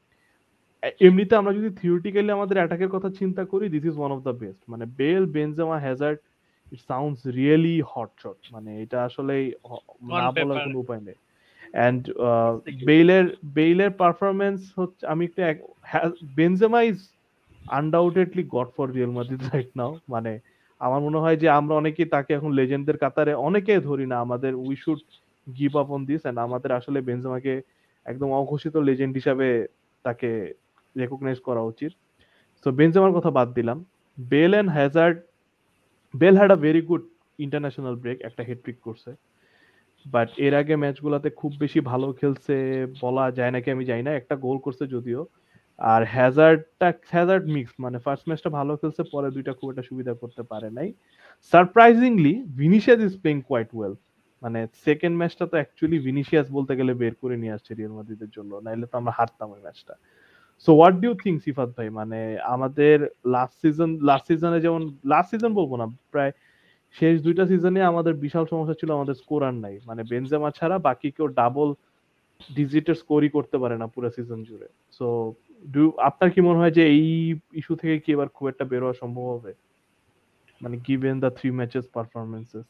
এ- এমনিতে আমরা যদি থিওরিটিক্যালি আমাদের অ্যাটাকের কথা চিন্তা করি, this is one of the best. মানে Bale, Benzema, Hazard, it sounds really hot shot. মানে এটা আসলে অন না বলার পেপার। কোনো উপায় নেই। অ্যান্ড বেইলের বেইলের পারফরমেন্স হচ্ছে, আমি একটু Benzema is undoubtedly god for Real Madrid right now. মানে আমার মনে হয় যে আমরা অনেকেই তাকে এখন লেজেন্ডদের কাতারে অনেকে ধরি না, আমাদের we should give up on this, and আমাদের আসলে বেনজেমাকে একদম অঘোষিত লেজেন্ড হিসাবে তাকে রেকগনাইজ করা উচিত। সো বেনজেমার কথা বাদ দিলাম, Bale and Hazard, Bale had a very good international break, একটা হ্যাটট্রিক করছে। বাট এর আগে ম্যাচগুলোতে খুব বেশি ভালো খেলছে বলা যায় নাকি আমি জানি না, একটা গোল করছে যদিও। আর হ্যাজার্ডটা হ্যাজার্ড মিক্স, মানে ফার্স্ট ম্যাচটা ভালো খেলছে, পরে দুইটা খুব একটা সুবিধা করতে পারে নাই। Surprisingly Vinicius is playing quite well. মানে সেকেন্ড ম্যাচটা তো অ্যাকচুয়ালি ভিনিসিয়াস বলতে গেলে বের করে নিয়ে আসছে রিয়াল মাদ্রিদের জন্য, নাইলে তো আমরা হারতাম ওই ম্যাচটা। So what do you think Sifat ভাই? মানে আমাদের লাস্ট সিজন লাস্ট সিজনে যেমন, লাস্ট সিজন বলবো না, প্রায় শেষ দুইটা সিজনে আমাদের বিশাল সমস্যা ছিল, আমাদের স্কোরার নাই। মানে বেনজেমা ছাড়া বাকি কেউ ডাবল ডিজিটের স্কোরই করতে পারে না পুরো সিজন জুড়ে। সো ডু আপনার কি মনে হয় যে এই ইস্যু থেকে কি এবার খুব একটা বের হওয়া সম্ভব হবে, মানে given the three matches performances?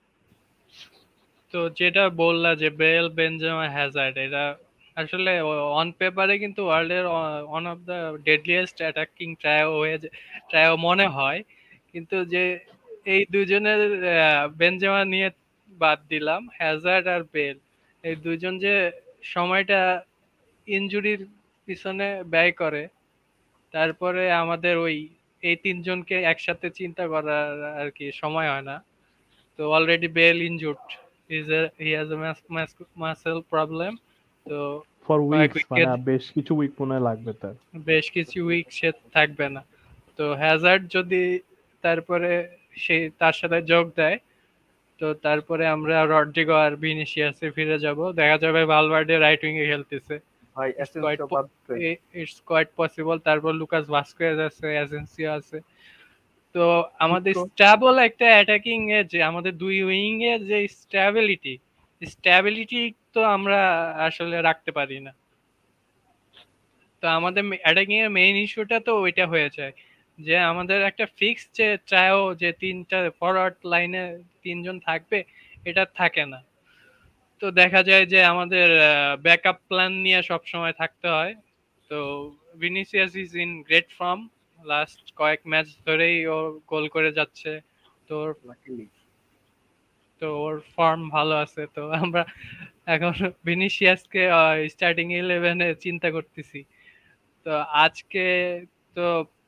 তো যেটা বললা যে বেল, বেনজেমা, হ্যাজার্ড, এরা আসলে অন পেপারে কিন্তু ওয়ার্ল্ডের one of the deadliest attacking trio হয়ে ট্রায়ো মনে হয়। কিন্তু যে এই দুজনের আহ, বেনজেমা নিয়ে বাদ দিলাম, হ্যাজার্ড আর বেল, এই দুজন যে সময়টা ইনজুরির পিছনে ব্যয় করে, তারপরে আমাদের ওই এই তিনজনকে একসাথে চিন্তা করার আর কি সময় হয় না। তো already Bale injured, is he has a muscle problem. তো ফর কয়েক উইকস, মানে উইকের বেশ কিছু উইক মনে হয় লাগবে তার। বেশ কিছু উইক সে থাকবে না। তো হ্যাজার্ড যদি তারপরে সে তার সাথে যোগ দেয়, তো তারপরে আমরা রড্রিগো আর ভিনিসিয়াসে ফিরে যাব, দেখা যাবে ভালভার্ডে রাইট উইং এ খেলতেছে। ভাই ইটস কোয়াইট এসেনসিও বাদ দে। It's quite possible. তারপর লুকাস ভাস্কুয়েজ আছে, অ্যাসেনসিও আছে। তো আমাদের স্ট্যাবল একটা অ্যাটাকিং এ, যে আমাদের দুই উইং এর যে স্ট্যাবিলিটি, স্ট্যাবিলিটি তো আমরা আসলে রাখতে পারি না। তো আমাদের অ্যাটাকিং এর মেইন ইস্যুটা তো ওইটা হয়ে যায় যে আমাদের একটা ফিক্স যে ট্রায়ো যে তিনটা ফরওয়ার্ড লাইনে তিনজন থাকবে, এটা থাকে না। তো দেখা যায় যে আমাদের ব্যাকআপ প্ল্যান নিয়ে সব সময় থাকতে হয়। তো Vinicius is in great form, last কয়েক ম্যাচ ধরেই ও গোল করে যাচ্ছে। তো লাকিলি তো ওর ফর্ম ভালো আছে, তো আমরা এখন ভিনিসিয়াসকে স্টার্টিং ইলেভেনে চিন্তা করতেছি। তো আজকে তো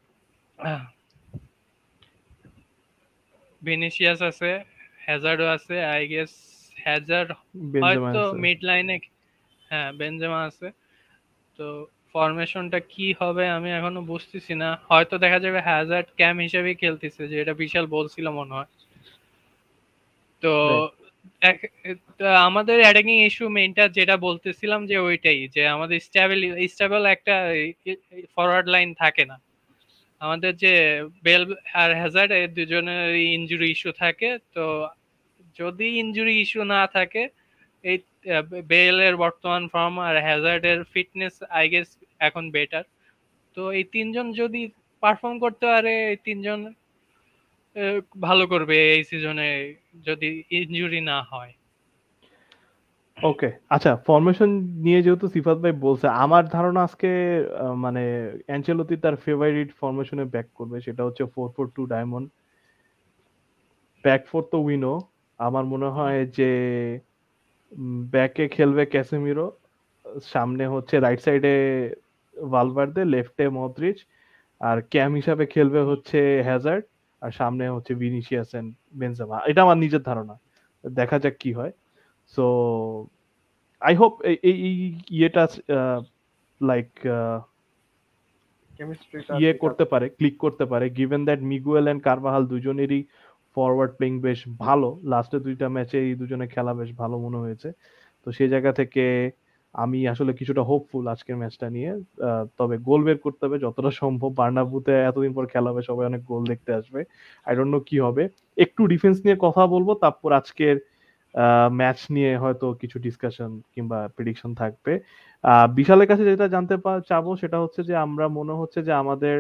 ভিনিসিয়াস আছে, হ্যাজার্ডও আছে, আই গেস হ্যাজার্ড বেনজেমা হয়তো আছে। মিড লাইনে, হ্যাঁ বেনজেমা আছে। তো ফরমেশনটা কি হবে আমি এখনো বুঝতেছি না, হয়তো দেখা যাবে হ্যাজার্ড ক্যাম হিসেবেই খেলতেছে, যে এটা বিশাল বলছিল মনে হয়। তো Right. এক- তা আমাদের অ্যাটাকিং ইস্যু মেইনটা যেটা বলতেছিলাম যে ওইটাই, যে আমাদের স্টেবল স্টেবল একটা ফরওয়ার্ড লাইন থাকে না আমাদের, যে বেল আর হ্যাজার্ড এর দুজনের ইনজুরি ইস্যু থাকে। তো যদি ইনজুরি ইস্যু না থাকে, এই আহ, বেলের বর্তমান ফর্ম আর হ্যাজার্ডের ফিটনেস আই গেস এখন বেটার। তো এই তিনজন যদি পারফর্ম করতে পারে, এই তিনজন আহ, ভালো করবে এই সিজনে যদি ইনজুরি না হয়। ওকে, আচ্ছা, ফরমেশন নিয়ে যেহেতু সিফাত ভাই বলছে, আমার ধারণা আজকে আহ, মানে অ্যানচেলোতি তার ফেভারিট ফরমেশনে ব্যাক করবে, সেটা হচ্ছে four four two diamond. Back four তো উইনো। আমার মনে হয় যে ব্যাকে খেলবে ক্যাসেমিরো, সামনে হচ্ছে রাইট সাইডে ভালভার্দে, লেফটে মদ্রিচ, আর ক্যাম হিসাবে খেলবে হচ্ছে হ্যাজার্ড, আর সামনে হচ্ছে ভিনিসিয়াস এন্ড বেনজেমা। এটা আমার নিজের ধারণা, দেখা যাক কি হয়। সো আই হোপ এই এই এই ইয়েটা লাইক কেমিস্ট্রিটা ইয়ে ঠিক করতে আছে। পারে, ক্লিক করতে পারে, given that Miguel and Carvajal দুজনেরই ফরওয়ার্ড প্লেইং বেশ ভালো। লাস্টে দুইটা ম্যাচে এই দুজনে খেলা বেশ ভালো মনে হয়েছে। তো সেই জায়গা থেকে আমি আসলে কিছুটা হোপফুল আজকের ম্যাচটা নিয়ে। আহ, তবে গোল বের করতে হবে যতটা সম্ভব। বার্নাব্যুতে এতদিন পর খেলা হবে, সবাই অনেক গোল দেখতে আসবে। আই ডোন্ট নো কি হবে। একটু ডিফেন্স নিয়ে কথা বলবো, তারপর আজকের ম্যাচ নিয়ে হয়তো কিছু ডিসকাশন কিংবা প্রেডিকশন থাকবে। আহ, বিশালের কাছে যেটা জানতে পা- চাবো সেটা হচ্ছে যে আমরা মনে হচ্ছে যে আমাদের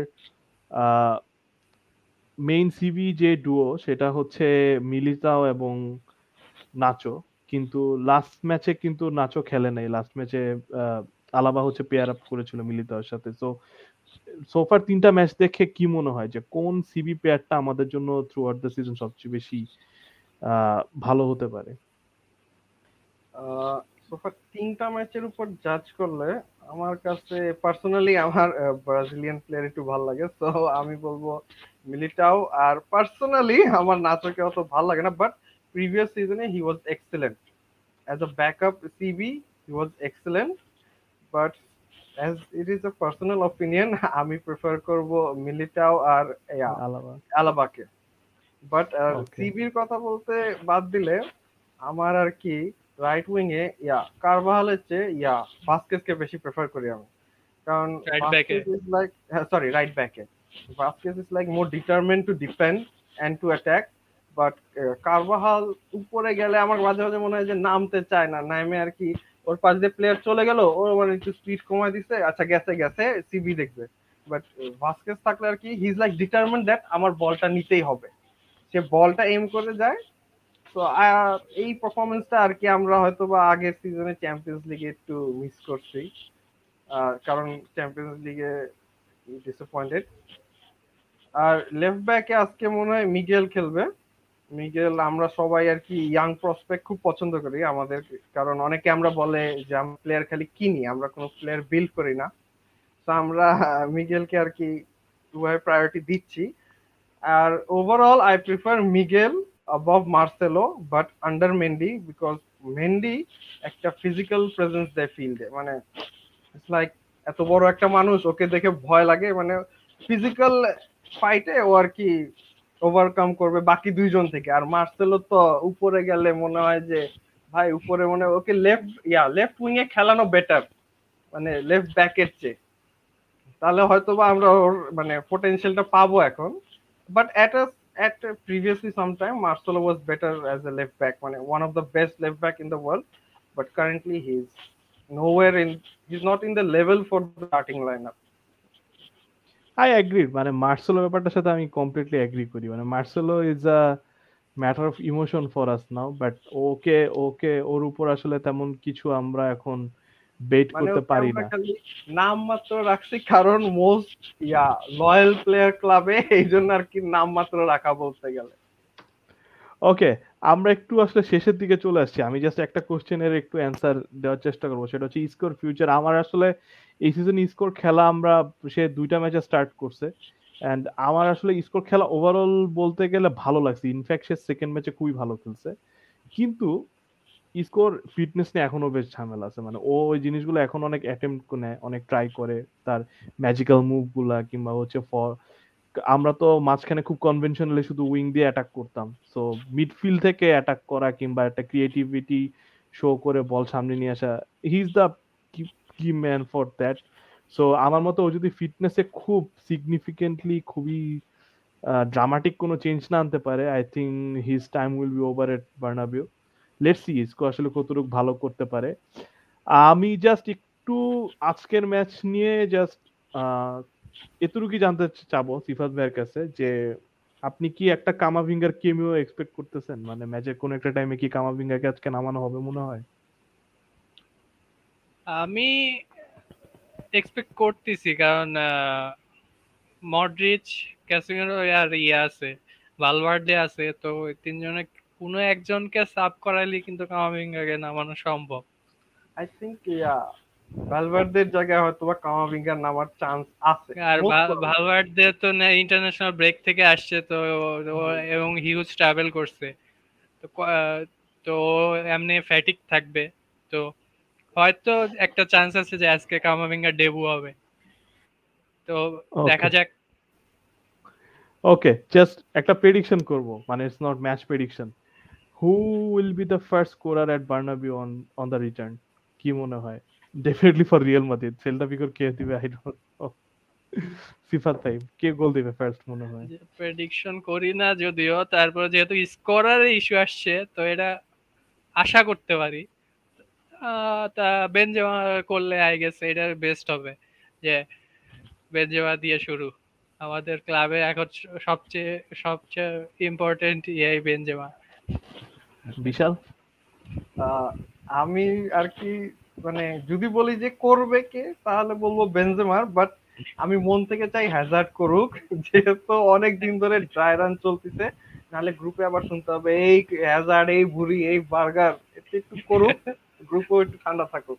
মেইন সিবি যে ডুও সেটা হচ্ছে মিলিতাও এবং নাচো, কিন্তু লাস্ট ম্যাচে কিন্তু নাচো খেলে নাই। লাস্ট ম্যাচে আলাবা হচ্ছে পেয়ার আপ করেছিল মিলিতাওর সাথে। সো সোফার তিনটা ম্যাচ দেখে কি মনে হয় যে কোন সিবি পেয়ারটা আমাদের জন্য থ্রু আউট দ্য সিজন সবচেয়ে বেশি আহ, ভালো হতে পারে? সোফার তিনটা ম্যাচের উপর জাজ করলে আমার কাছে পার্সোনালি আমার ব্রাজিলিয়ান প্লেয়ার একটু ভালো লাগে, তো আমি বলবো মিলিটাও। আর পার্সোনালি আমার নাচোকে অত ভালো লাগে না, বাট প্রিভিয়াস সিজনে he was excellent as a backup CB, he was excellent. But as it is a personal opinion, আমি প্রেফার করব মিলিটাও আর আলাবা। আলাবাকে। But okay. সিবির কথা বলতে বাদ দিলে আমার আর কি রাইট উইং এ ইয়া কারভাহালের চেয়ে ইয়া ভাস্কেসকে বেশি প্রেফার করি আমি। কারণ রাইট ব্যাকে Vazquez is like, sorry right ব্যাকে, Vazquez is like more determent to defend and to attack. But Carvajal উপরে গেলে আমার মাঝে মাঝে মনে হয় যে নামতে চায় না, নামে আর কি ওর পাশ দিয়ে প্লেয়ার চলে গেল, ওর মানে একটু স্পিড কমায় দিছে, আচ্ছা গেছে গেছে সিবি দেখবে। বাট ভাস্কেস থাকলে আর কি he is like determent that আমার বলটা নিতেই হবে, সে বলটা এম করে যায়। তো এই পারফরমেন্সটা আর কি আমরা হয়তো বা আগের সিজনে চ্যাম্পিয়ন্স লিগে একটু মিস করছি, আহ, কারণ চ্যাম্পিয়ন্স লিগে ডিসঅ্যাপয়েন্টেড। আর লেফট ব্যাকে আজকে মনে হয় মিগেল খেলবে। মিগেল আমরা সবাই আর কি ইয়াং প্রসপেক্ট খুব পছন্দ করি আমাদের, কারণ অনেকে আমরা বলে যে আমরা প্লেয়ার খালি কিনি, আমরা কোনো প্লেয়ার বিল্ড করি না। তো আমরা মিগেলকে আর কি ওভাবে প্রায়োরিটি দিচ্ছি। আর overall I prefer Miguel above Marcelo but under Mendy, because Mendy একটা ফিজিক্যাল প্রেজেন্স দেয় ফিল্ডে, মানে ইটস লাইক এত বড় একটা মানুষ, ওকে দেখে ভয় লাগে, মানে ফিজিক্যাল ফাইটে ও আর কি ওভারকাম করবে বাকি দুইজন থেকে। আর মার্সেলো তো উপরে গেলে মনে হয় যে ভাই উপরে মনে হয় ওকে লেফট ইয়া লেফট উইং এ খেলানো বেটার, মানে লেফট ব্যাকের চেয়ে। তাহলে হয়তো বা আমরা ওর মানে পোটেনশিয়ালটা পাবো এখন। But at a at a previously sometime Marcelo was better as a left back, মানে one of the best left back in the world. But currently he's nowhere in, he's not in the level for the starting lineup. I agree, মানে মার্সেলো ব্যাপারটার সাথে আমি কমপ্লিটলি এগ্রি করি। মানে Marcelo is a matter of emotion for us now, but okay okay ওর উপর আসলে তেমন কিছু আমরা এখন বেট মানে করতে ওকে পারি আমরা না। খালি নাম মাত্র রাখছি কারণ মোস্ট ইয়া লয়াল প্লেয়ার ক্লাবে, এই জন্য আর কি নাম মাত্র রাখা বলতে গেলে। ওকে, আমরা একটু আসলে শেষের দিকে চলে আসছি। আমি জাস্ট একটা কোশ্চেনের একটু অ্যান্সার দেওয়ার চেষ্টা করবো, সেটা হচ্ছে স্কোর ফিউচার। আমার আসলে এই সিজন স্কোর খেলা আমরা সে দুইটা ম্যাচে স্টার্ট করছে, অ্যান্ড আমার আসলে স্কোর খেলা ওভারঅল বলতে গেলে ভালো লাগছে। ইনফ্যাক্ট সে সেকেন্ড ম্যাচে খুবই ভালো খেলছে, কিন্তু স্কোর ফিটনেস নিয়ে এখনো বেশ ঝামেলা আছে। মানে ও ওই জিনিসগুলো এখন অনেক অ্যাটেম্প্ট নেয়, অনেক ট্রাই করে তার ম্যাজিক্যাল মুভ গুলা, কিংবা হচ্ছে ফর আমরা তো মাঝখানে খুব কনভেনশনালি শুধু উইং দিয়ে অ্যাটাক করতাম। সো মিডফিল্ড থেকে অ্যাটাক করা কিংবা একটা ক্রিয়েটিভিটি শো করে বল সামনে নিয়ে আসা, he is the key man for that. So আমার মতো ও যদি ফিটনেসে খুব সিগনিফিকেন্টলি খুবই ড্রামাটিক কোনো চেঞ্জ না আনতে পারে, I think his time will be over at Bernabeu. Let's see Isco আসলে কতটুকু ভালো করতে পারে। আমি জাস্ট একটু আজকের ম্যাচ নিয়ে জাস্ট এতটুকুই জানতে চাবো সিফাত ভাইয়ের কাছে, যে আপনি কি একটা কামাভিঙ্গার কেমিও এক্সপেক্ট করতেছেন? মানে ম্যাচের কোন একটা টাইমে কি কামাভিঙ্গাকে আজকে নামানো হবে মনে হয়? আমি এক্সপেক্ট করতেছি, কারণ মডরিচ, ক্যাসিমিরো আর ইয়ে আছে, ভালভার্দে আছে, তো ওই তিনজনে কোনো একজনকে সাব করাইলে কিন্তু কামাভিঙ্গাকে নামানো সম্ভব। আই থিংক ইয়া ভালভার্দের জায়গায় হয়তো বা কামাভিঙ্গার নামার চান্স আছে। আর Most probably. ভালভার্দে তো ইন্টারন্যাশনাল ব্রেক থেকে আসছে, তো ও- এবং হিউজ ট্রাভেল করছে, তো ক- আহ, তো ও এমনি ফ্যাটিক থাকবে, তো হয়তো একটা চান্স আছে যে আজকে কামাভিঙ্গা ডেবু হবে, তো দেখা ওকে যাক। ওকে, জাস্ট একটা প্রেডিকশন করব, মানে it's not match prediction. Who will be the first scorer at Bernabeu on on the return? কি মনে হয়? Definitely for Real Madrid. Celta ভিগোর কে দিবে আই ডোন্ট নো। সিফাত ভাই, কে গোল দিবে ফার্স্ট মনে হয়? প্রেডিকশন করি না যদিও, তারপর যেহেতু স্কোরারের ইস্যু আসছে, তো এটা আশা করতে পারি। আহ, তা বেনজেমা করলে আই গেস এটা বেস্ট হবে, যে বেনজেমা দিয়ে শুরু। আমাদের ক্লাবে এখন স- সবচেয়ে সবচেয়ে ইম্পর্টেন্ট এই বেনজেমা। বিশাল? আহ, আমি আর কি মানে যদি বলি যে করবে কে, তাহলে বলবো বেনজেমার, বাট আমি মন থেকে চাই হ্যাজার্ড করুক। যেহেতু অনেক দিন ধরে ড্রাই রান চলতেছে, নাহলে গ্রুপে আবার শুনতে হবে এই হ্যাজার্ড, এই ভুরি, এই বার্গার। এটা একটু করুক, গ্রুপও একটু ঠান্ডা থাকুক।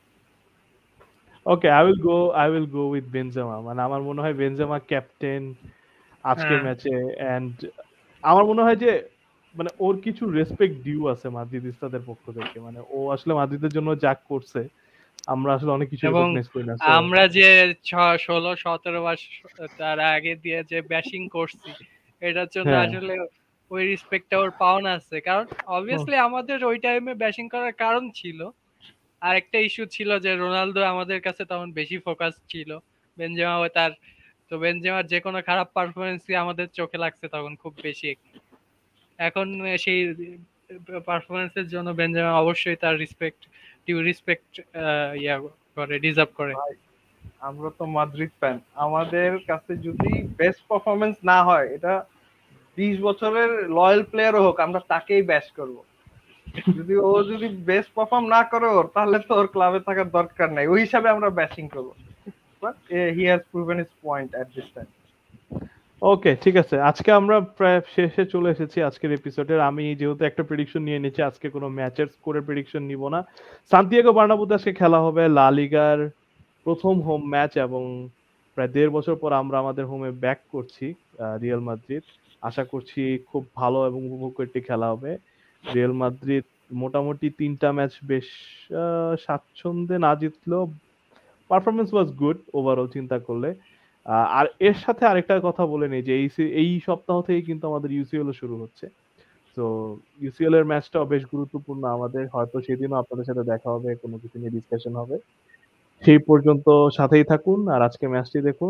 Okay, I will go I will go with Benzema. মানে আমার মনে হয় বেনজেমা ক্যাপ্টেন আজকের হ্যাঁ, ম্যাচে, এন্ড আমার মনে হয় যে মানে ওর কিছু রেসপেক্ট ডিউ আছে মাদ্রিদিস্তাদের পক্ষ থেকে। মানে ও আসলে মাদ্রিদের জন্য যা করছে আমরা আসলে অনেক কিছু এবং রেকগনাইজ করি না। সো আমরা যে ছ- ষোলো সতেরো মাস তার আগে দিয়ে যে ব্যাশিং করছি, এটার জন্য হ্যাঁ, আসলে ওই রেসপেক্টটা ওর পাওনা আছে, কারণ হুম, অবভিয়াসলি আমাদের ওই টাইমে ব্যাশিং করার কারণ ছিল। আর একটা ইস্যু ছিল যে রোনালদো আমাদের কাছে তখন বেশি ফোকাস ছিল, বেনজেমা ও তার, তো বেনজেমার যে কোনো খারাপ পারফরমেন্সই আমাদের চোখে লাগছে তখন খুব বেশি। এখন সেই পারফরমেন্সের জন্য বেনজেমা অবশ্যই তার রেসপেক্ট, ডিউ রেসপেক্ট ইয়া করে, ডিজার্ভ করে। ভাই, আমরা তো মাদ্রিদ ফ্যান, আমাদের কাছে যদি বেস্ট পারফরমেন্স না হয়, এটা বিশ বছরের লয়াল প্লেয়ারও হোক, আমরা তাকেই ব্যাশ করব। যদি ও যদি বেস্ট পারফর্ম না করে ওর, তাহলে তো ওর ক্লাবে থাকার দরকার নাই, ওই হিসাবে আমরা ব্যাশিং করবো। But he has proven his point at this time. Okay, ঠিক আছে। আজকে আমরা প্রায় শেষে চলে এসেছি আজকের এপিসোডের। আমি যেহেতু একটা প্রেডিকশন নিয়ে নিয়েছি, আজকে কোনো ম্যাচের স্কোরের প্রেডিকশন নিব না। সান্তিয়াগো বার্নাব্যুতে আজকে খেলা হবে লা লিগার প্রথম হোম ম্যাচ, এবং প্রায় দেড় বছর পর আমরা আমাদের হোমে ব্যাক করছি আহ, রিয়াল মাদ্রিদ। আশা করছি খুব ভালো এবং উপভোগ্য একটি খেলা হবে। রিয়াল মাদ্রিদ মোটামুটি তিনটা ম্যাচ বেশ আহ, স্বাচ্ছন্দ্যে না জিতলেও পারফরমেন্স ওয়াজ গুড ওভারঅল চিন্তা করলে। আহ, আর এর সাথে আরেকটা কথা বলে নিই যে এই সি- এই সপ্তাহ থেকে কিন্তু আমাদের ইউসিএল শুরু হচ্ছে। তো ইউসিএল এর ম্যাচটাও বেশ গুরুত্বপূর্ণ আমাদের। হয়তো সেদিনও আপনাদের সাথে দেখা হবে, কোনো কিছু নিয়ে ডিসকাশন হবে। সেই পর্যন্ত সাথেই থাকুন আর আজকে ম্যাচটি দেখুন।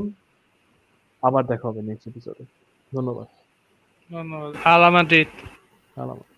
আবার দেখা হবে নেক্সট এপিসোডে। ধন্যবাদ। ধন্যবাদ। আল মাদ্রিদ। সালাম।